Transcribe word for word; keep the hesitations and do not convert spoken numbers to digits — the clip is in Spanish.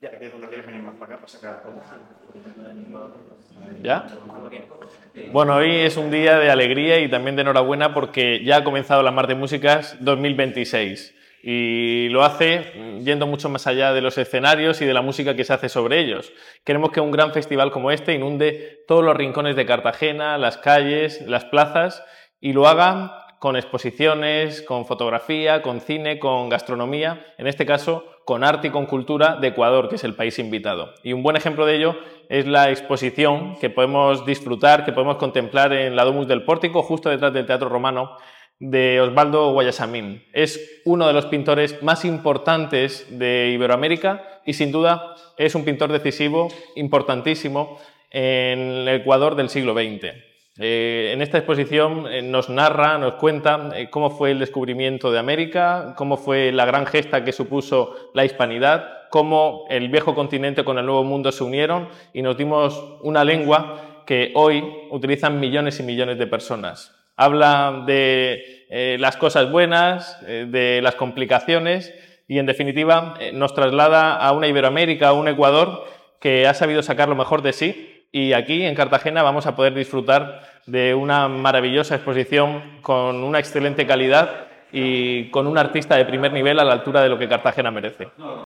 ¿Ya? Bueno, hoy es un día de alegría y también de enhorabuena porque ya ha comenzado la Mar de Músicas dos mil veintiséis y lo hace yendo mucho más allá de los escenarios y de la música que se hace sobre ellos. Queremos que un gran festival como este inunde todos los rincones de Cartagena, las calles, las plazas y lo haga con exposiciones, con fotografía, con cine, con gastronomía, en este caso con arte y con cultura de Ecuador, que es el país invitado. Y un buen ejemplo de ello es la exposición que podemos disfrutar, que podemos contemplar en la Domus del Pórtico, justo detrás del Teatro Romano, de Osvaldo Guayasamín. Es uno de los pintores más importantes de Iberoamérica y sin duda es un pintor decisivo, importantísimo, en el Ecuador del siglo veinte. Eh, en esta exposición eh, nos narra, nos cuenta eh, cómo fue el descubrimiento de América, cómo fue la gran gesta que supuso la hispanidad, cómo el viejo continente con el nuevo mundo se unieron y nos dimos una lengua que hoy utilizan millones y millones de personas. Habla de eh, las cosas buenas, eh, de las complicaciones y, en definitiva, eh, nos traslada a una Iberoamérica, a un Ecuador que ha sabido sacar lo mejor de sí. Y aquí, en Cartagena, vamos a poder disfrutar de una maravillosa exposición con una excelente calidad y con un artista de primer nivel a la altura de lo que Cartagena merece.